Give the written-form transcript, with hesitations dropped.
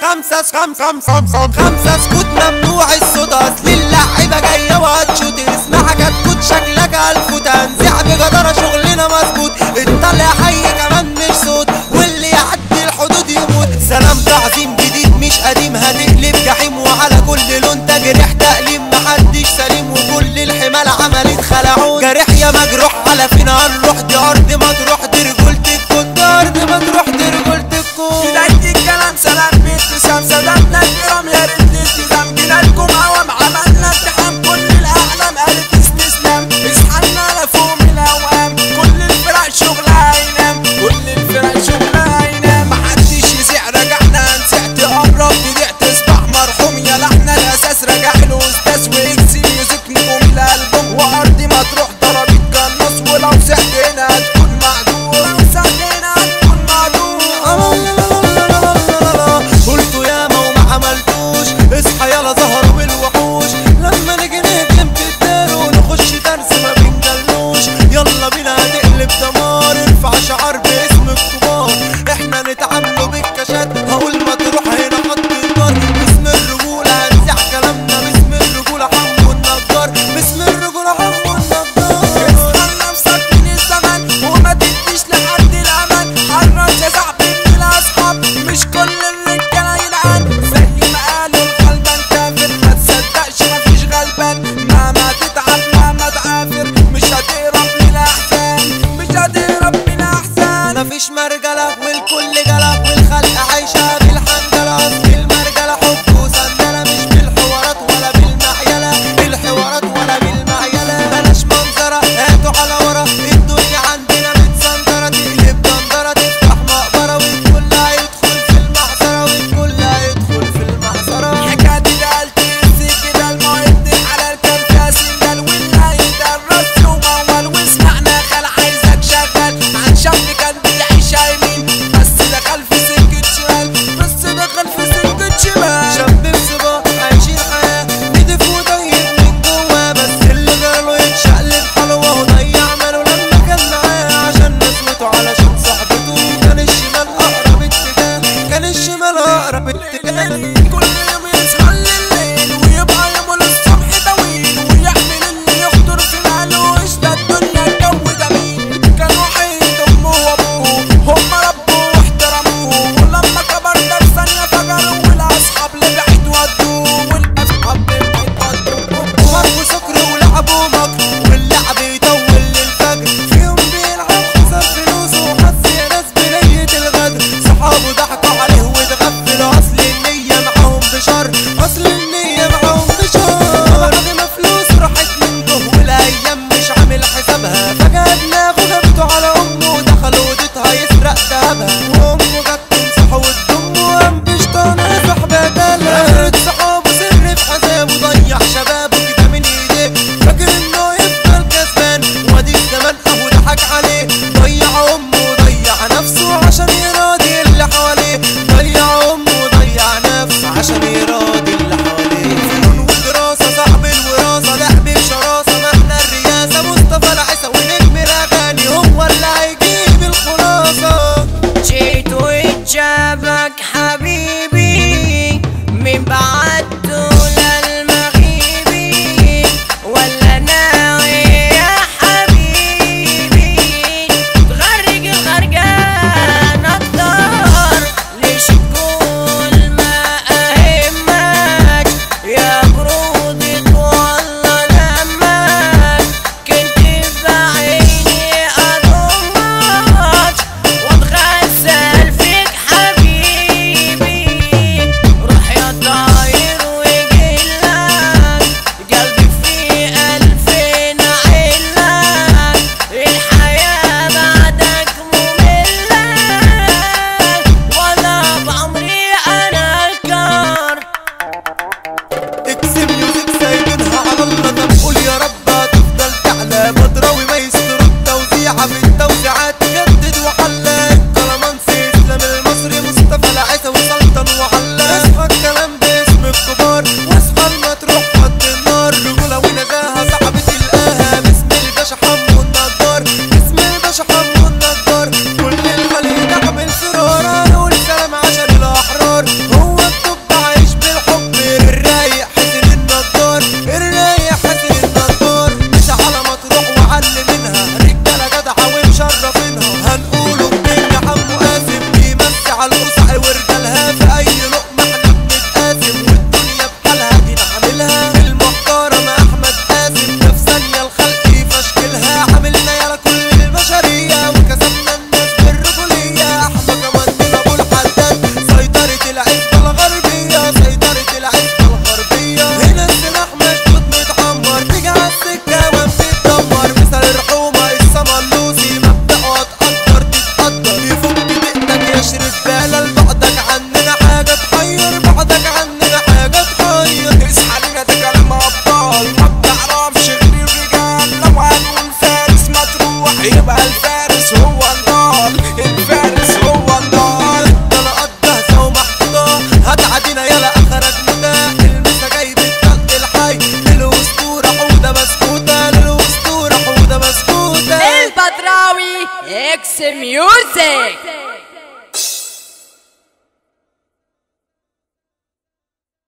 خمسة سكوت ممنوع الصوت اصل اللعيبة جاية وهتشوت اسمعها كتكوت شكلك الف تنزيع بجدارة شغلنا مظبوط الطلع حي كمان مش صوت واللي يعدي الحدود يموت سلام تعظيم جديد مش قديم هنقلب جحيم وعلى كل لون تجريح تأليم محدش سليم وكل الحمال عملت خلعون جريح يا مجروح على فين هنروح دي ارض مطروح دي رجولتكم دي ارض مطروح دي رجولتكم بداية الكلام سلام بابتسام سلامنا الكرام يا ريت الالتزام جينا لكم عوام عملنا اتحام كل الاعلام قالت استسلام اصحالنا لفوق من الاوهام كل الفرق شغلها هينام كل الفرق شغلها هينام محدش يزيع رجعنا نسيع تقرب تضيع تصبح مرحوم يا لحنا الاساس رجع له استاذ واكسي ميوزك نجوم الالبوم وارضي مطروح ضربت قناص ولو سعت هنا هتكون معدوم لو سعت هنا هتكون معدوم اصحى يلا ظهروا بالوحوش لما نيجي نهجم في الدار ونخش درس ما بنجلوش يلا بينا هنقلب دمار ارفع شعار باسم الكبار احنا نتعاملوا بالكاشات هقول ما تروح هنا خط النار باسم الرجولة هنزع كلامنا باسم الرجولة حمو النجار باسم الرجولة حمو النجار اسأل نفسك من الزمن وما تديش لحد الامان حرص يا صاحبي من الاصحاب مش كل الرجالة يلعن زي ما قالوا ما تصدقش مفيش غلبان مهما تتعب مهما تعافر مش هتهرب من الاحزان مش هتهرب من الاحزان مفيش مرجلة والكل جلة والخلق عايشة بالحنجلة اصل المرجلة حب وسندلة مش بالحوارات ولا بالمعيلة بالحوارات ولا بالمعيلة بلاش منظرة هاتوا على ورا الدنيا عندنا متسندرة تقلب دندرة تفتح مقبرة والكل هيدخل في المحظرة والكل هيدخل في المحظرة حكاية الالتزام كده المعد على الكركاس سندال والناي درس وموال واسمعنا خال عايزك شغال عن شاب كان بيعيش يمين بس دخل في سكة شمال بس دخل في سكة شمال شاب بسباق عايشين حياة نضيف وطيب من جوا بس اللي جاله يتشقلب حلوة وضيع ماله لما كان معاه عشان نسوته علشان صاحبته كان الشمال أقرب اتجاه كان الشمال أقرب اتجاه كل يوم يصحى الليل ويبقى يومه للصبح طويل ويعمل اللي يخطر في باله واشتى الدنيا الجو جميل كان وحيد امه وابوه هم ربوه واحترموه ولما كبر ده في ثانية فجروا والاصحاب لبعيد ودوه والاصحاب لبعيد ودوه قمر وسكر ولعب ومكر واللعب يطول للفجر فيهم بيلعب خسر فلوسه وحس يا ناس بنية الغدر صحابه ضحكوا عليه واتغفلوا اصل النية معاهم بشر اصل النية معاهم بشر بعد ما فلوس راحت منه والايام مش عامل حسابها فجأة دماغه جابته على امه ودخل اوضتها يسرق دهبها وامه جت تمسحه وتضمه وقام بشطان صاحبها دلها اخرة صحابه سر في حسابه ضيع شبابه كده من ايديه فاكر انه يفضل كسبان وادي الزمان اهو ضحك عليه ضيع امه وضيع نفسه عشان يراضي اللي حواليه ضيع امه وضيع نفسه عشان يراضي اللي حواليه فنون ودراسة صاحب الوراثة لعب بشراسة مهنا الرياسة مصطفى العيسى ونجم الاغاني هو اللي هيجيب الخلاصة جيت واتجابك حبيبي من بعد طول المغيبي ولا ناوي يا حبيبي تغرق الغرقان اكتر ليش تقول ما اهمك يا برودي والله لمك كنت بعيني اضمك واتغزل فيك حبيبي روح يا طاير وجلك قلبي فيه ألفين علك الحياة بعدك مملة ولا بعمري أنا الكار اكسب ميوزك سايبينها على الله طب قول يا رب هتفضل تعلى بدراوي ما يستر التوزيعة في التوزيعات جدد وحلى الكلامانسي اسلام المصري مصطفى العيسى وسلطان وعلى اصحى الكلام باسم الكبار واصحى المطروح خط النار رجولة ونزاهة صعب تلقاها باسم الباشا حمو النجار باسم الباشا حمو النجار كل الخليج نعمل فرار هنقول سلام عشان الاحرار هو يبقى الفارس هو النار، الفارس هو النار. طلقات جاهزة ومحطوطة هتعدينا يلا اخرك متى. المسا جاي بالطلق الحي للاسطورة حودة بسكوتة، للاسطورة حودة بسكوتة. البدراوي اكس ميوزك.